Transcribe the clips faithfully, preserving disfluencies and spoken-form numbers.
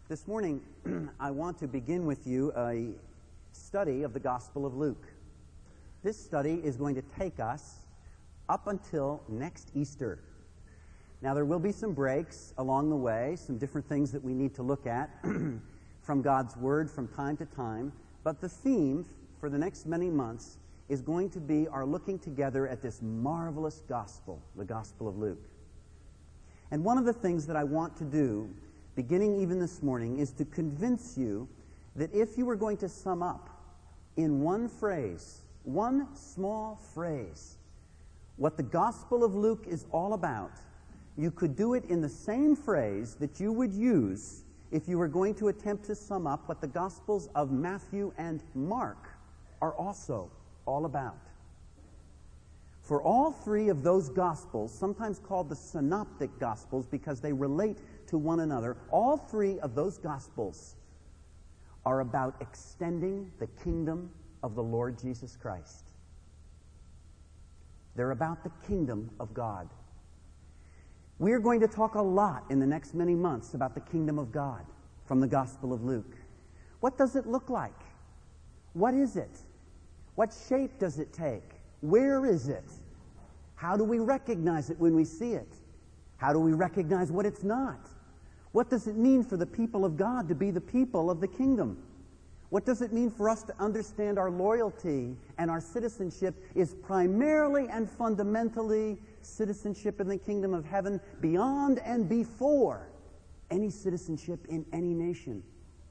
This morning, I want to begin with you a study of the Gospel of Luke. This study is going to take us up until next Easter. Now, there will be some breaks along the way, some different things that we need to look at from God's Word from time to time, but the theme for the next many months is going to be our looking together at this marvelous Gospel, the Gospel of Luke. And one of the things that I want to do, beginning even this morning, is to convince you that if you were going to sum up in one phrase, one small phrase, what the Gospel of Luke is all about, you could do it in the same phrase that you would use if you were going to attempt to sum up what the Gospels of Matthew and Mark are also all about. For all three of those Gospels, sometimes called the Synoptic Gospels because they relate to one another, all three of those Gospels are about extending the kingdom of the Lord Jesus Christ. They're about the kingdom of God. We're going to talk a lot in the next many months about the kingdom of God from the Gospel of Luke. What does it look like? What is it? What shape does it take? Where is it? How do we recognize it when we see it? How do we recognize what it's not? What does it mean for the people of God to be the people of the kingdom? What does it mean for us to understand our loyalty and our citizenship is primarily and fundamentally citizenship in the kingdom of heaven beyond and before any citizenship in any nation?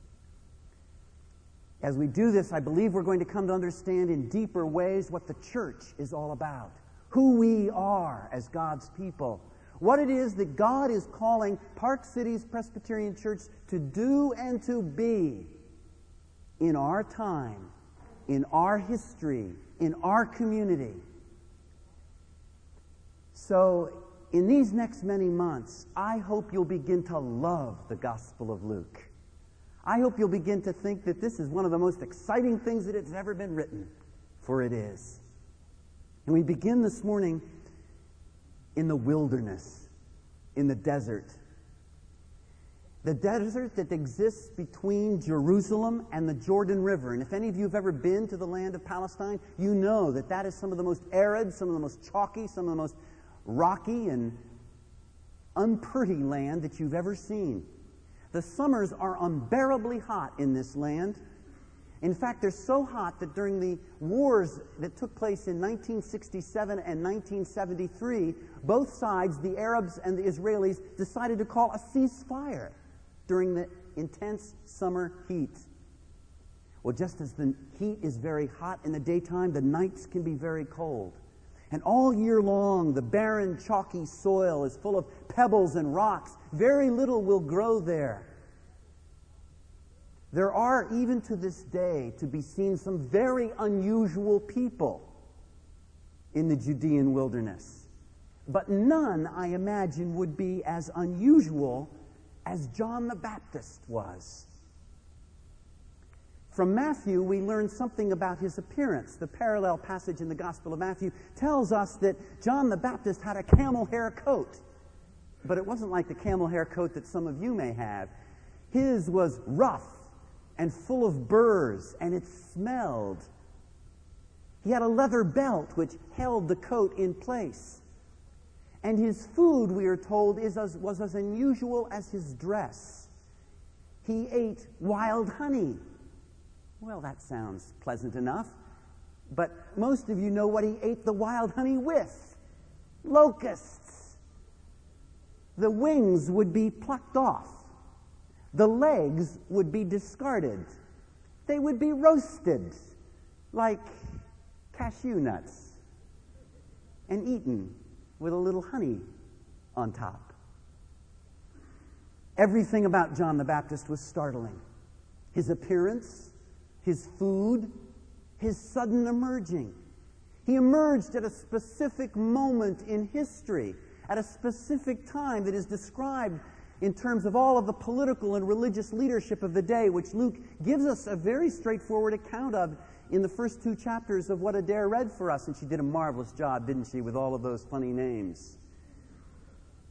As we do this, I believe we're going to come to understand in deeper ways what the church is all about, who we are as God's people, what it is that God is calling Park Cities Presbyterian Church to do and to be in our time, in our history, in our community. So, in these next many months, I hope you'll begin to love the Gospel of Luke. I hope you'll begin to think that this is one of the most exciting things that has ever been written, for it is. And we begin this morning in the wilderness, in the desert. The desert that exists between Jerusalem and the Jordan River. And if any of you have ever been to the land of Palestine, you know that that is some of the most arid, some of the most chalky, some of the most rocky and unpretty land that you've ever seen. The summers are unbearably hot in this land. In fact, they're so hot that during the wars that took place in nineteen sixty-seven and nineteen seventy-three, both sides, the Arabs and the Israelis, decided to call a ceasefire during the intense summer heat. Well, just as the heat is very hot in the daytime, the nights can be very cold. And all year long, the barren, chalky soil is full of pebbles and rocks. Very little will grow there. There are, even to this day, to be seen some very unusual people in the Judean wilderness. But none, I imagine, would be as unusual as John the Baptist was. From Matthew, we learn something about his appearance. The parallel passage in the Gospel of Matthew tells us that John the Baptist had a camel hair coat. But it wasn't like the camel hair coat that some of you may have. His was rough and full of burrs, and it smelled. He had a leather belt which held the coat in place. And his food, we are told, is as, was as unusual as his dress. He ate wild honey. Well, that sounds pleasant enough. But most of you know what he ate the wild honey with. Locusts. The wings would be plucked off. The legs would be discarded. They would be roasted like cashew nuts and eaten with a little honey on top. Everything about John the Baptist was startling. His appearance, his food, his sudden emerging. He emerged at a specific moment in history, at a specific time that is described in terms of all of the political and religious leadership of the day, which Luke gives us a very straightforward account of in the first two chapters of what Adair read for us. And she did a marvelous job, didn't she, with all of those funny names.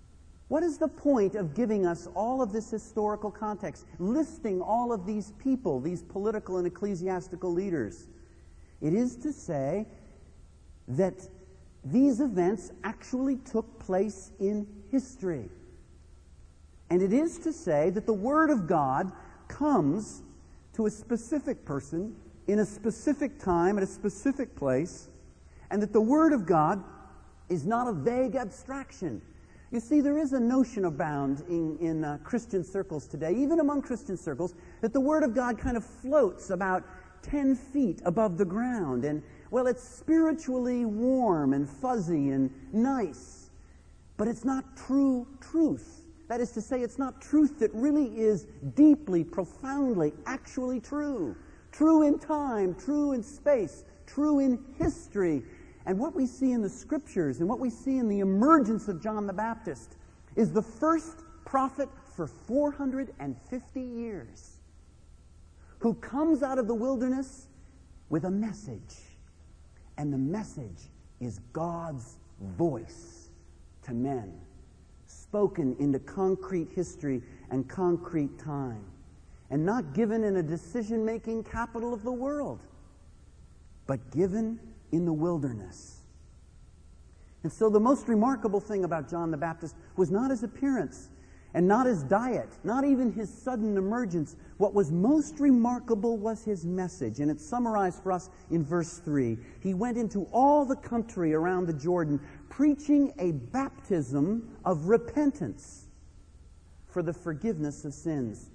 What is the point of giving us all of this historical context, listing all of these people, these political and ecclesiastical leaders? It is to say that these events actually took place in history. And it is to say that the Word of God comes to a specific person in a specific time at a specific place, and that the Word of God is not a vague abstraction. You see, there is a notion abound in, in uh, Christian circles today, even among Christian circles, that the Word of God kind of floats about ten feet above the ground, and, well, it's spiritually warm and fuzzy and nice, but it's not true truth. That is to say, it's not truth that really is deeply, profoundly, actually true. True in time, true in space, true in history. And what we see in the Scriptures and what we see in the emergence of John the Baptist is the first prophet for four hundred fifty years who comes out of the wilderness with a message. And the message is God's voice to men, spoken into concrete history and concrete time, and not given in a decision-making capital of the world, but given in the wilderness. And so the most remarkable thing about John the Baptist was not his appearance and not his diet, not even his sudden emergence. What was most remarkable was his message, and it's summarized for us in verse three. He went into all the country around the Jordan, preaching a baptism of repentance for the forgiveness of sins.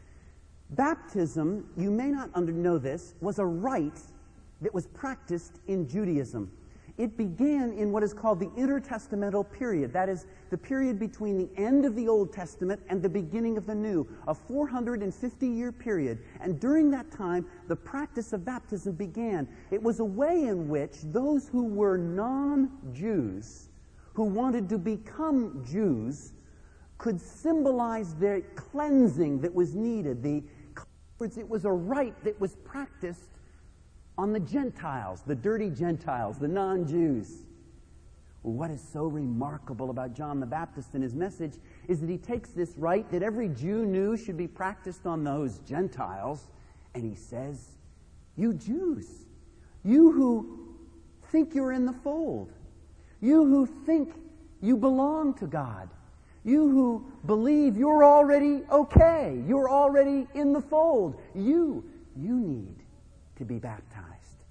Baptism, you may not under know this, was a rite that was practiced in Judaism. It began in what is called the intertestamental period. That is, the period between the end of the Old Testament and the beginning of the New, a four hundred fifty year period. And during that time, the practice of baptism began. It was a way in which those who were non-Jews, who wanted to become Jews, could symbolize their cleansing that was needed. The, it was a rite that was practiced on the Gentiles, the dirty Gentiles, the non-Jews. Well, what is so remarkable about John the Baptist and his message is that he takes this rite that every Jew knew should be practiced on those Gentiles, and he says, you Jews, you who think you're in the fold, you who think you belong to God, you who believe you're already okay, you're already in the fold, you, you need to be baptized.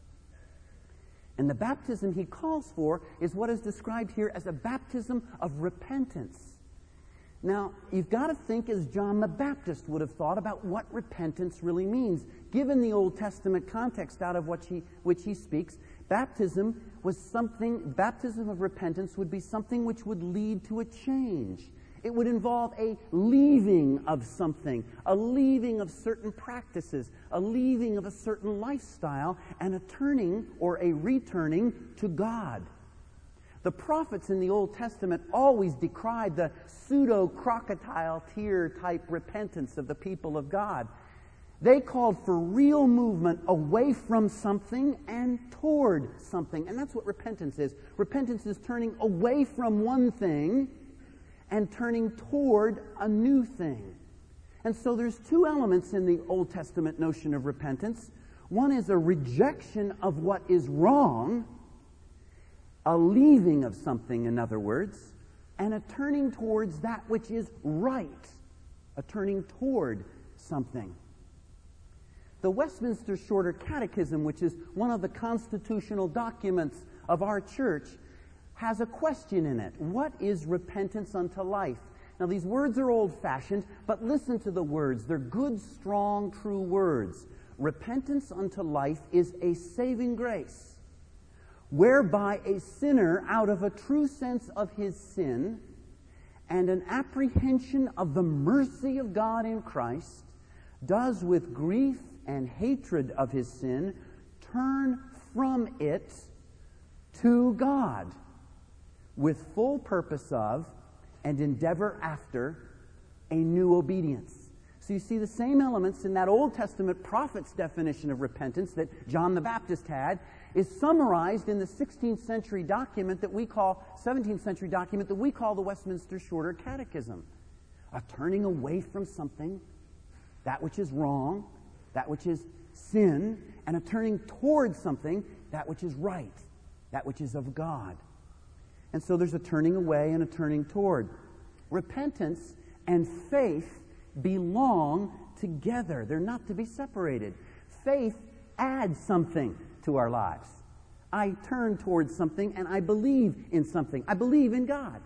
And the baptism he calls for is what is described here as a baptism of repentance. Now, you've got to think as John the Baptist would have thought about what repentance really means. Given the Old Testament context out of which he, which he speaks, baptism was something, baptism of repentance would be something which would lead to a change. It would involve a leaving of something, a leaving of certain practices, a leaving of a certain lifestyle, and a turning or a returning to God. The prophets in the Old Testament always decried the pseudo-crocodile tear type repentance of the people of God. They called for real movement away from something and toward something. And that's what repentance is. Repentance is turning away from one thing and turning toward a new thing. And so there's two elements in the Old Testament notion of repentance. One is a rejection of what is wrong, a leaving of something, in other words, and a turning towards that which is right, a turning toward something. The Westminster Shorter Catechism, which is one of the constitutional documents of our church, has a question in it. What is repentance unto life? Now, these words are old-fashioned, but listen to the words. They're good, strong, true words. Repentance unto life is a saving grace, whereby a sinner, out of a true sense of his sin and an apprehension of the mercy of God in Christ, does with grief and hatred of his sin turn from it to God, with full purpose of and endeavor after a new obedience. So you see the same elements in that Old Testament prophet's definition of repentance that John the Baptist had is summarized in the sixteenth century document that we call, seventeenth century document that we call the Westminster Shorter Catechism. A turning away from something, that which is wrong, that which is sin, and a turning towards something, that which is right, that which is of God. And so there's a turning away and a turning toward. Repentance and faith belong together. They're not to be separated. Faith adds something to our lives. I turn towards something and I believe in something. I believe in God.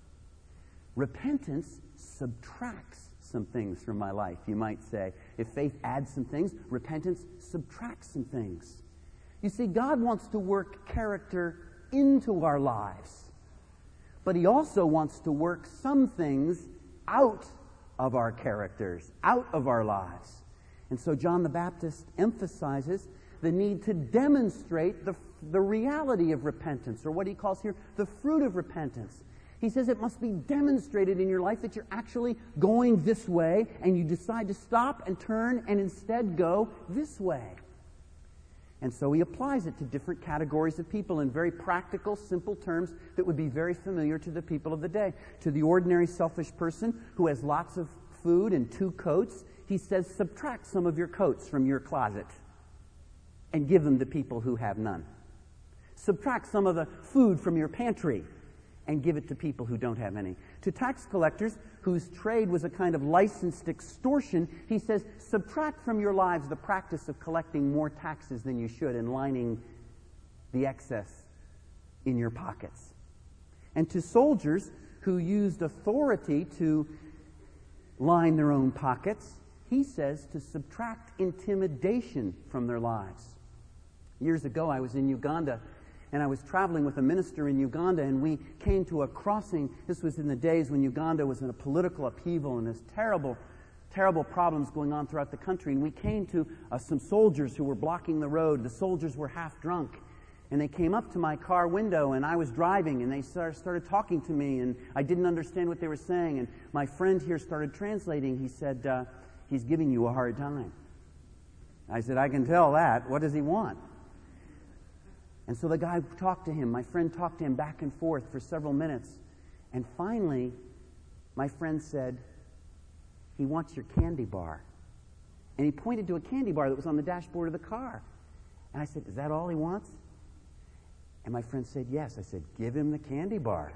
Repentance subtracts some things from my life, you might say. If faith adds some things, repentance subtracts some things. You see, God wants to work character into our lives, but He also wants to work some things out of our characters, out of our lives. And so John the Baptist emphasizes the need to demonstrate the, the reality of repentance, or what he calls here the fruit of repentance. He says it must be demonstrated in your life that you're actually going this way, and you decide to stop and turn and instead go this way. And so he applies it to different categories of people in very practical, simple terms that would be very familiar to the people of the day. To the ordinary selfish person who has lots of food and two coats, he says, subtract some of your coats from your closet and give them to people who have none. Subtract some of the food from your pantry and give it to people who don't have any. To tax collectors whose trade was a kind of licensed extortion, he says, subtract from your lives the practice of collecting more taxes than you should and lining the excess in your pockets. And to soldiers who used authority to line their own pockets, he says to subtract intimidation from their lives. Years ago, I was in Uganda, and I was traveling with a minister in Uganda, and we came to a crossing. This was in the days when Uganda was in a political upheaval, and there's terrible, terrible problems going on throughout the country. And we came to uh, some soldiers who were blocking the road. The soldiers were half drunk, and they came up to my car window, and I was driving, and they start, started talking to me, and I didn't understand what they were saying. And my friend here started translating. He said, uh, he's giving you a hard time. I said, I can tell that. What does he want? And so the guy talked to him. My friend talked to him back and forth for several minutes. And finally, my friend said, he wants your candy bar. And he pointed to a candy bar that was on the dashboard of the car. And I said, is that all he wants? And my friend said, yes. I said, give him the candy bar.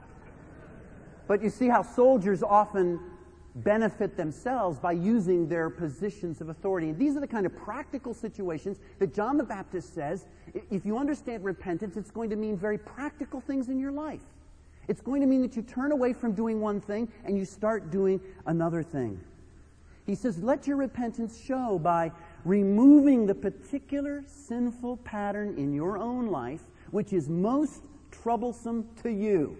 But you see how soldiers often benefit themselves by using their positions of authority. And these are the kind of practical situations that John the Baptist says, if you understand repentance, it's going to mean very practical things in your life. It's going to mean that you turn away from doing one thing and you start doing another thing. He says, let your repentance show by removing the particular sinful pattern in your own life which is most troublesome to you.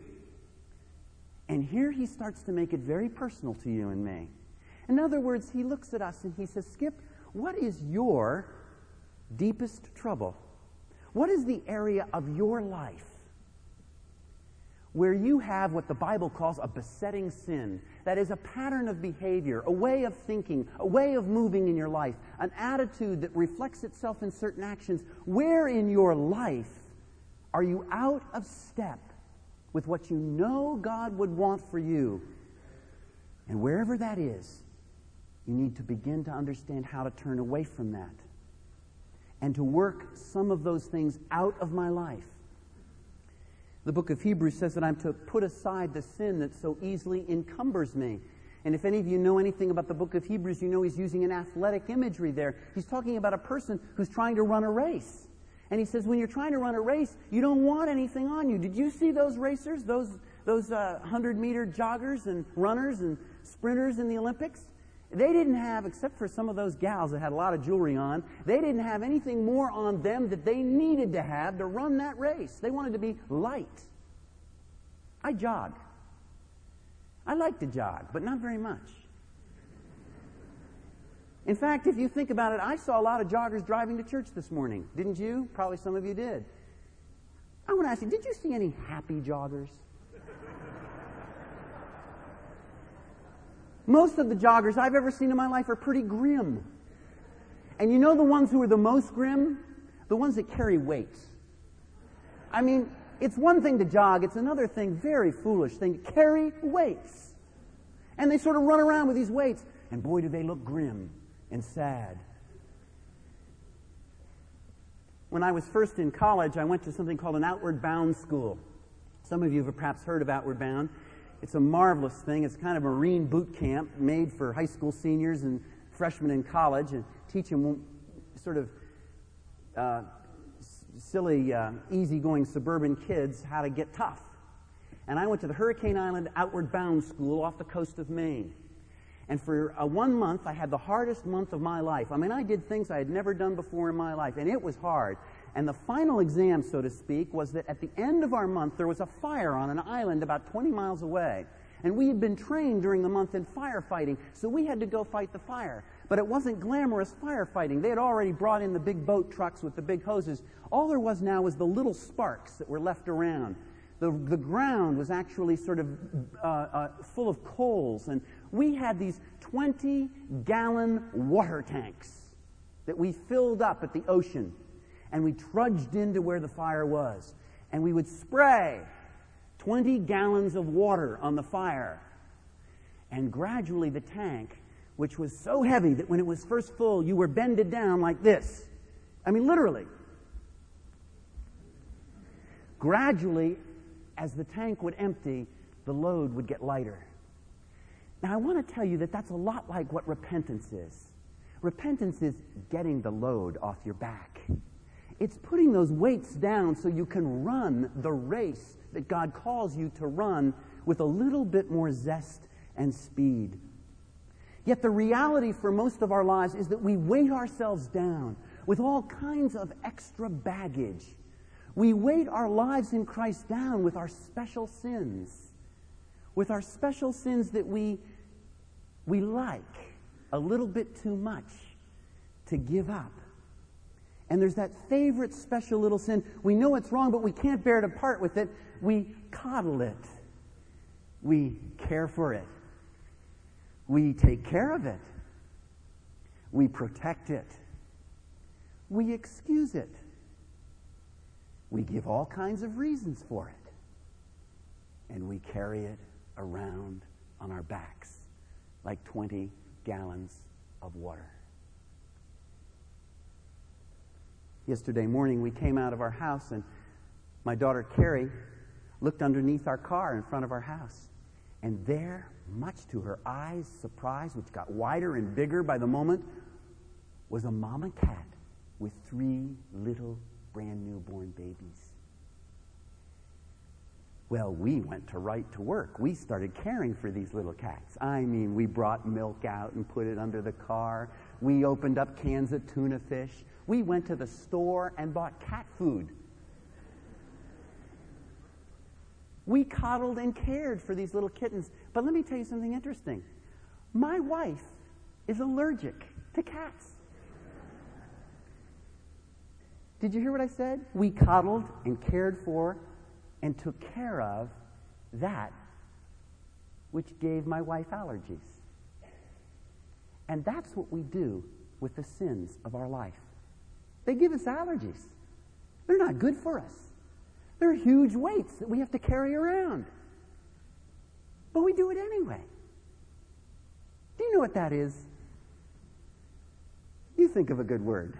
And here he starts to make it very personal to you and me. In other words, he looks at us and he says, Skip, what is your deepest trouble? What is the area of your life where you have what the Bible calls a besetting sin? That is a pattern of behavior, a way of thinking, a way of moving in your life, an attitude that reflects itself in certain actions. Where in your life are you out of step with what you know God would want for you? And wherever that is, you need to begin to understand how to turn away from that and to work some of those things out of my life. The book of Hebrews says that I'm to put aside the sin that so easily encumbers me. And if any of you know anything about the book of Hebrews, you know he's using an athletic imagery there. He's talking about a person who's trying to run a race. And he says, when you're trying to run a race, you don't want anything on you. Did you see those racers, those those uh, hundred-meter joggers and runners and sprinters in the Olympics? They didn't have, except for some of those gals that had a lot of jewelry on, they didn't have anything more on them that they needed to have to run that race. They wanted to be light. I jog. I like to jog, but not very much. In fact, if you think about it, I saw a lot of joggers driving to church this morning. Didn't you? Probably some of you did. I want to ask you, did you see any happy joggers? Most of the joggers I've ever seen in my life are pretty grim. And you know the ones who are the most grim? The ones that carry weights. I mean, it's one thing to jog, it's another thing, very foolish thing, to carry weights. And they sort of run around with these weights, and boy, do they look grim and sad. When I was first in college, I went to something called an Outward Bound school. Some of you have perhaps heard of Outward Bound. It's a marvelous thing. It's kind of a Marine boot camp made for high school seniors and freshmen in college, and teach them sort of uh, silly, uh, easygoing suburban kids how to get tough. And I went to the Hurricane Island Outward Bound School off the coast of Maine. And for uh, one month, I had the hardest month of my life. I mean, I did things I had never done before in my life, and it was hard. And the final exam, so to speak, was that at the end of our month, there was a fire on an island about twenty miles away. And we had been trained during the month in firefighting, so we had to go fight the fire. But it wasn't glamorous firefighting. They had already brought in the big boat trucks with the big hoses. All there was now was the little sparks that were left around. The, the ground was actually sort of uh, uh, full of coals, and we had these twenty-gallon water tanks that we filled up at the ocean, and we trudged into where the fire was, and we would spray twenty gallons of water on the fire, and gradually the tank, which was so heavy that when it was first full, you were bended down like this. I mean, literally. Gradually, as the tank would empty, the load would get lighter. Now, I want to tell you that that's a lot like what repentance is. Repentance is getting the load off your back. It's putting those weights down so you can run the race that God calls you to run with a little bit more zest and speed. Yet the reality for most of our lives is that we weight ourselves down with all kinds of extra baggage. We weight our lives in Christ down with our special sins, with our special sins that we, we like a little bit too much to give up. And there's that favorite special little sin. We know it's wrong, but we can't bear to part with it. We coddle it. We care for it. We take care of it. We protect it. We excuse it. We give all kinds of reasons for it. And we carry it around on our backs like twenty gallons of water. Yesterday morning, we came out of our house, and my daughter Carrie looked underneath our car in front of our house. And there, much to her eyes' surprise, which got wider and bigger by the moment, was a mama cat with three little brand newborn babies. Well, we went to right to work. We started caring for these little cats. I mean, we brought milk out and put it under the car. We opened up cans of tuna fish. We went to the store and bought cat food. We coddled and cared for these little kittens. But let me tell you something interesting. My wife is allergic to cats. Did you hear what I said? We coddled and cared for and took care of that which gave my wife allergies. And that's what we do with the sins of our life. They give us allergies. They're not good for us. They're huge weights that we have to carry around. But we do it anyway. Do you know what that is? You think of a good word.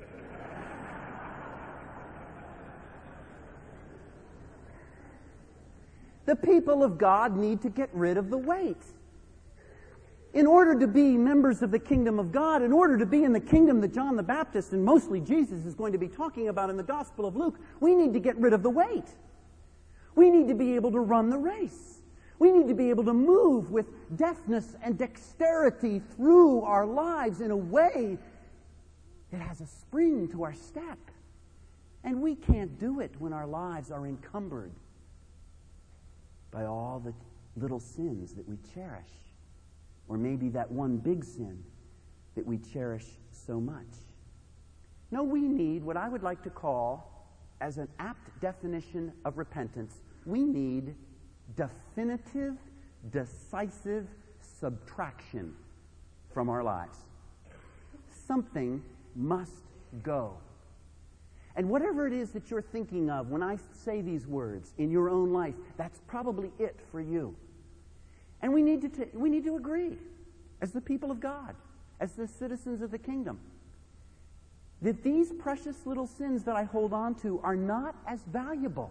The people of God need to get rid of the weight. In order to be members of the kingdom of God, in order to be in the kingdom that John the Baptist and mostly Jesus is going to be talking about in the Gospel of Luke, we need to get rid of the weight. We need to be able to run the race. We need to be able to move with deftness and dexterity through our lives in a way that has a spring to our step. And we can't do it when our lives are encumbered by all the little sins that we cherish. Or maybe that one big sin that we cherish so much. No, we need what I would like to call, as an apt definition of repentance, we need definitive, decisive, subtraction from our lives. Something must go. And whatever it is that you're thinking of when I say these words in your own life, that's probably it for you. And we need to t- we need to agree as the people of God, as the citizens of the kingdom, that these precious little sins that I hold on to are not as valuable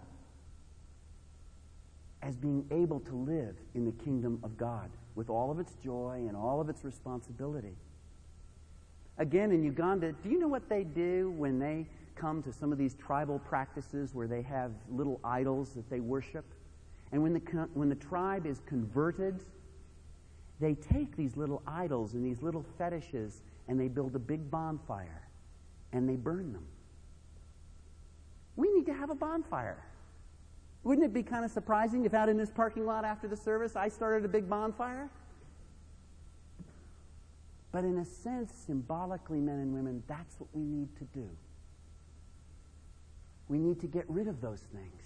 as being able to live in the kingdom of God with all of its joy and all of its responsibility. Again, in Uganda, do you know what they do when they come to some of these tribal practices where they have little idols that they worship? And when the, when the tribe is converted, they take these little idols and these little fetishes and they build a big bonfire and they burn them. We need to have a bonfire. Wouldn't it be kind of surprising if out in this parking lot after the service I started a big bonfire? But in a sense, symbolically, men and women, that's what we need to do. We need to get rid of those things.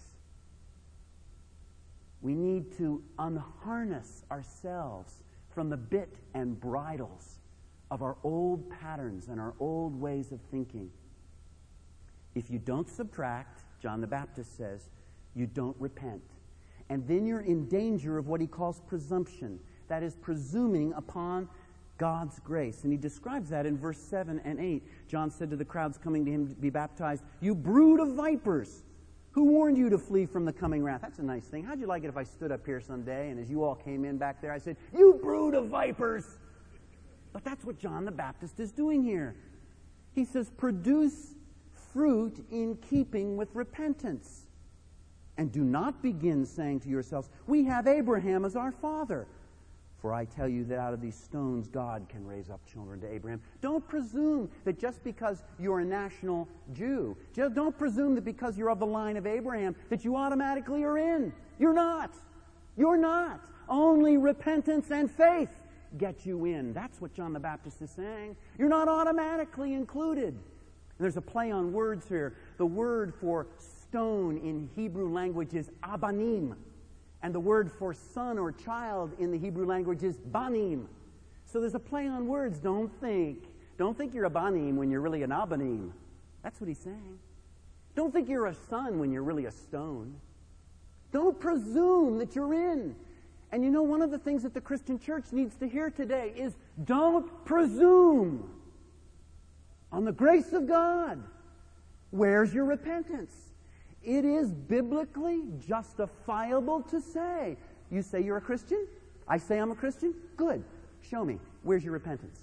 We need to unharness ourselves from the bit and bridles of our old patterns and our old ways of thinking. If you don't subtract, John the Baptist says, you don't repent. And then you're in danger of what he calls presumption. That is, presuming upon God's grace. And he describes that in verse seven and eight. John said to the crowds coming to him to be baptized, "You brood of vipers, who warned you to flee from the coming wrath?" That's a nice thing. How'd you like it if I stood up here someday and as you all came in back there, I said, "You brood of vipers"? But that's what John the Baptist is doing here. He says, produce fruit in keeping with repentance. And do not begin saying to yourselves, "We have Abraham as our father." For I tell you that out of these stones God can raise up children to Abraham. Don't presume that just because you're a national Jew, just don't presume that because you're of the line of Abraham that you automatically are in. You're not. You're not. Only repentance and faith get you in. That's what John the Baptist is saying. You're not automatically included. And there's a play on words here. The word for stone in Hebrew language is abanim. And the word for son or child in the Hebrew language is banim. So there's a play on words. Don't think. Don't think you're a banim when you're really an abanim. That's what he's saying. Don't think you're a son when you're really a stone. Don't presume that you're in. And you know, one of the things that the Christian church needs to hear today is don't presume on the grace of God. Where's your repentance? It is biblically justifiable to say, you say you're a Christian? I say I'm a Christian? Good. Show me. Where's your repentance?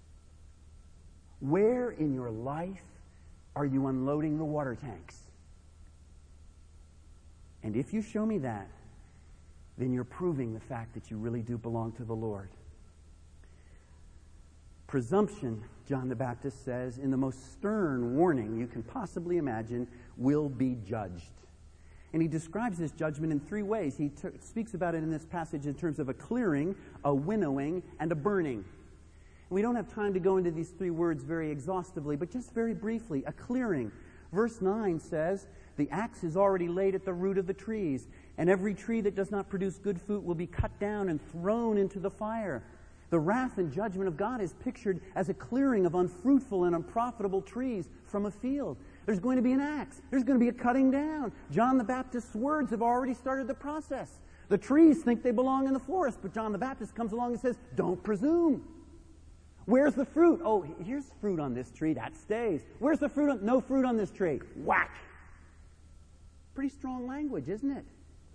Where in your life are you unloading the water tanks? And if you show me that, then you're proving the fact that you really do belong to the Lord. Presumption, John the Baptist says, in the most stern warning you can possibly imagine, will be judged. And he describes this judgment in three ways. He t- speaks about it in this passage in terms of a clearing, a winnowing, and a burning. We don't have time to go into these three words very exhaustively, but just very briefly, a clearing. Verse nine says, "The axe is already laid at the root of the trees, and every tree that does not produce good fruit will be cut down and thrown into the fire." The wrath and judgment of God is pictured as a clearing of unfruitful and unprofitable trees from a field. There's going to be an axe. There's going to be a cutting down. John the Baptist's words have already started the process. The trees think they belong in the forest, but John the Baptist comes along and says, don't presume. Where's the fruit? Oh, here's fruit on this tree. That stays. Where's the fruit? On, no fruit on this tree. Whack. Pretty strong language, isn't it?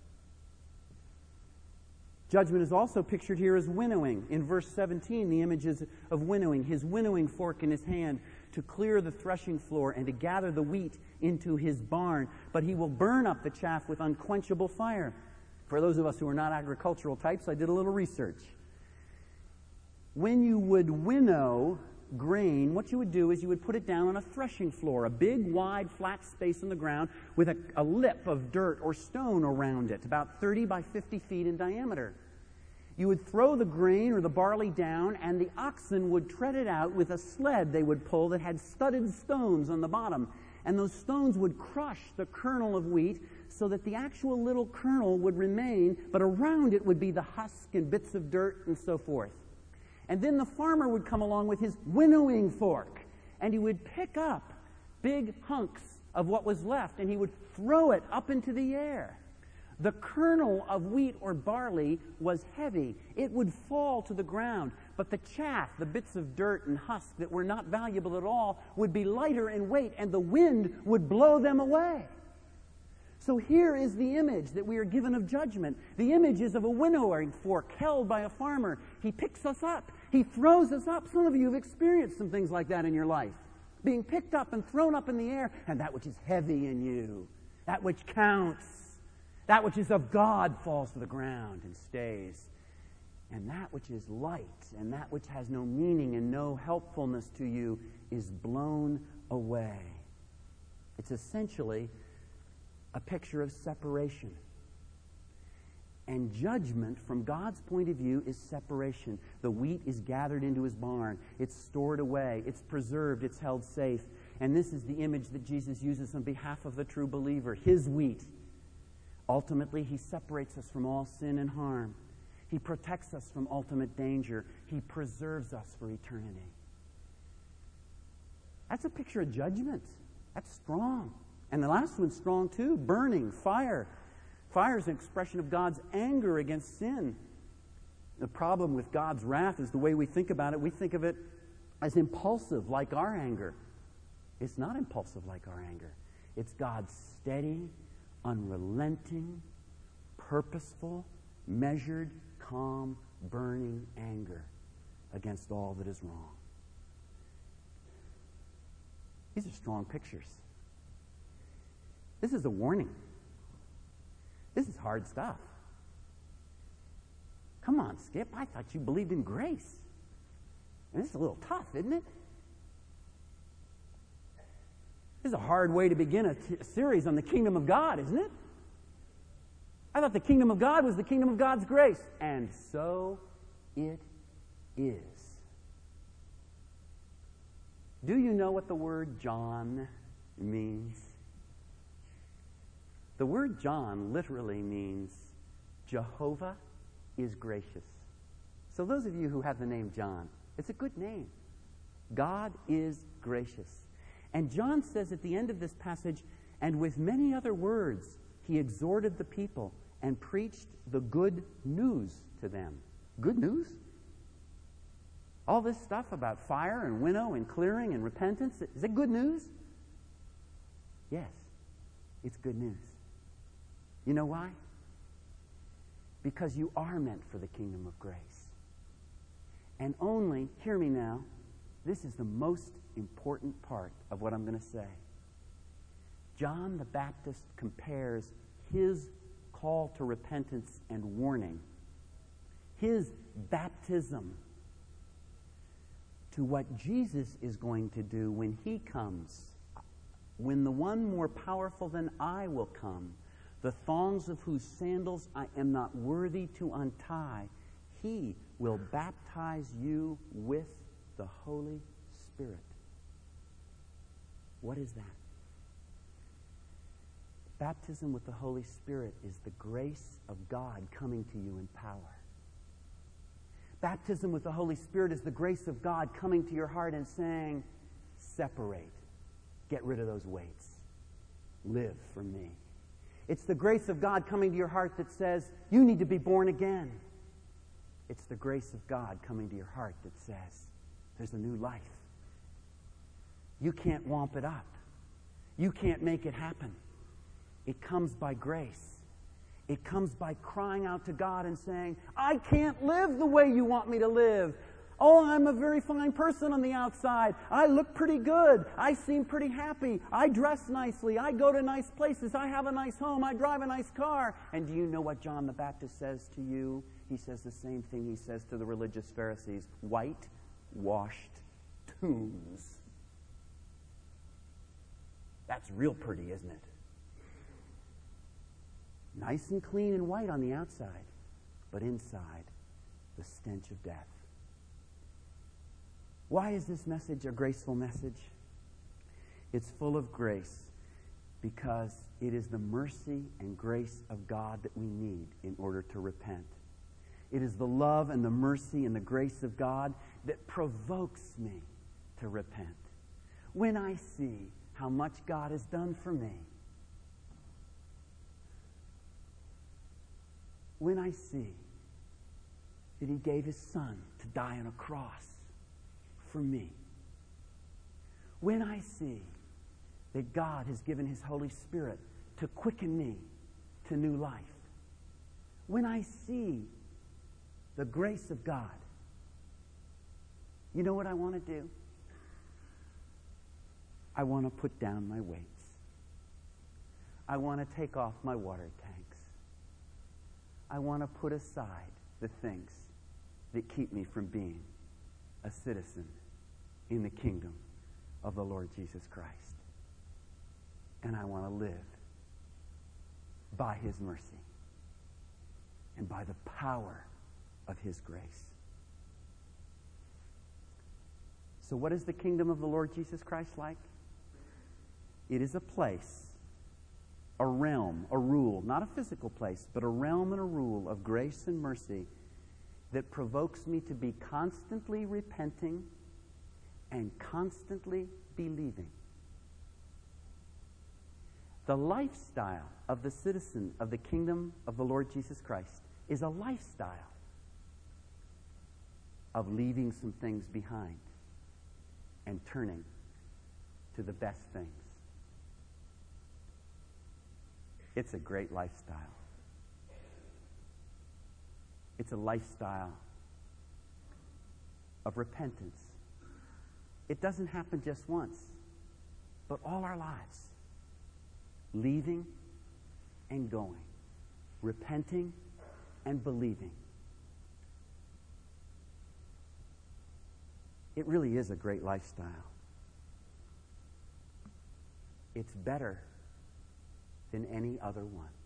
Judgment is also pictured here as winnowing. In verse seventeen, the images of winnowing, his winnowing fork in his hand to clear the threshing floor and to gather the wheat into his barn. But he will burn up the chaff with unquenchable fire. For those of us who are not agricultural types, I did a little research. When you would winnow grain, what you would do is you would put it down on a threshing floor, a big, wide, flat space on the ground with a, a lip of dirt or stone around it, about thirty by fifty feet in diameter. You would throw the grain or the barley down, and the oxen would tread it out with a sled they would pull that had studded stones on the bottom. and those stones would crush the kernel of wheat so that the actual little kernel would remain, but around it would be the husk and bits of dirt and so forth. And then the farmer would come along with his winnowing fork, and he would pick up big hunks of what was left, and he would throw it up into the air. The kernel of wheat or barley was heavy. It would fall to the ground, but the chaff, the bits of dirt and husk that were not valuable at all, would be lighter in weight, and the wind would blow them away. So here is the image that we are given of judgment. The image is of a winnowing fork held by a farmer. He picks us up. He throws us up. Some of you have experienced some things like that in your life. Being picked up and thrown up in the air, and that which is heavy in you, that which counts, that which is of God falls to the ground and stays. And that which is light and that which has no meaning and no helpfulness to you is blown away. It's essentially a picture of separation. And judgment, from God's point of view, is separation. The wheat is gathered into his barn. It's stored away. It's preserved. It's held safe. And this is the image that Jesus uses on behalf of the true believer, his wheat. Ultimately, he separates us from all sin and harm. He protects us from ultimate danger. He preserves us for eternity. That's a picture of judgment. That's strong. And the last one's strong too. Burning, fire. Fire is an expression of God's anger against sin. The problem with God's wrath is the way we think about it. We think of it as impulsive, like our anger. It's not impulsive like our anger. It's God's steady, unrelenting, purposeful, measured, calm, burning anger against all that is wrong. These are strong pictures. This is a warning. This is hard stuff. Come on, Skip. I thought you believed in grace. And this is a little tough, isn't it? This is a hard way to begin a, t- a series on the kingdom of God, isn't it? I thought the kingdom of God was the kingdom of God's grace. And so it is. Do you know what the word John means? The word John literally means Jehovah is gracious. So those of you who have the name John, it's a good name. God is gracious. And John says at the end of this passage, and with many other words, he exhorted the people and preached the good news to them. Good news? All this stuff about fire and winnow and clearing and repentance, is it good news? Yes, it's good news. You know why? Because you are meant for the kingdom of grace. And only, hear me now, this is the most important part of what I'm going to say. John the Baptist compares his call to repentance and warning, his baptism, to what Jesus is going to do when he comes, when the one more powerful than I will come, the thongs of whose sandals I am not worthy to untie. He will baptize you with the Holy Spirit. What is that? Baptism with the Holy Spirit is the grace of God coming to you in power. Baptism with the Holy Spirit is the grace of God coming to your heart and saying, separate. Get rid of those weights. Live for me. It's the grace of God coming to your heart that says, you need to be born again. It's the grace of God coming to your heart that says, there's a new life. You can't womp it up. You can't make it happen. It comes by grace. It comes by crying out to God and saying, I can't live the way you want me to live. Oh, I'm a very fine person on the outside. I look pretty good. I seem pretty happy. I dress nicely. I go to nice places. I have a nice home. I drive a nice car. And do you know what John the Baptist says to you? He says the same thing he says to the religious Pharisees. White-washed tombs. That's real pretty, isn't it? Nice and clean and white on the outside, but inside, the stench of death. Why is this message a graceful message? It's full of grace because it is the mercy and grace of God that we need in order to repent. It is the love and the mercy and the grace of God that provokes me to repent. When I see how much God has done for me, when I see that He gave His Son to die on a cross for me, when I see that God has given His Holy Spirit to quicken me to new life, when I see the grace of God, you know what I want to do? I want to put down my weights. I want to take off my water tanks. I want to put aside the things that keep me from being a citizen in the kingdom of the Lord Jesus Christ. And I want to live by His mercy and by the power of His grace. So what is the kingdom of the Lord Jesus Christ like? It is a place, a realm, a rule, not a physical place, but a realm and a rule of grace and mercy that provokes me to be constantly repenting and constantly believing. The lifestyle of the citizen of the kingdom of the Lord Jesus Christ is a lifestyle of leaving some things behind and turning to the best things. It's a great lifestyle. It's a lifestyle of repentance. It doesn't happen just once, but all our lives. Leaving and going. Repenting and believing. It really is a great lifestyle. It's better than any other one.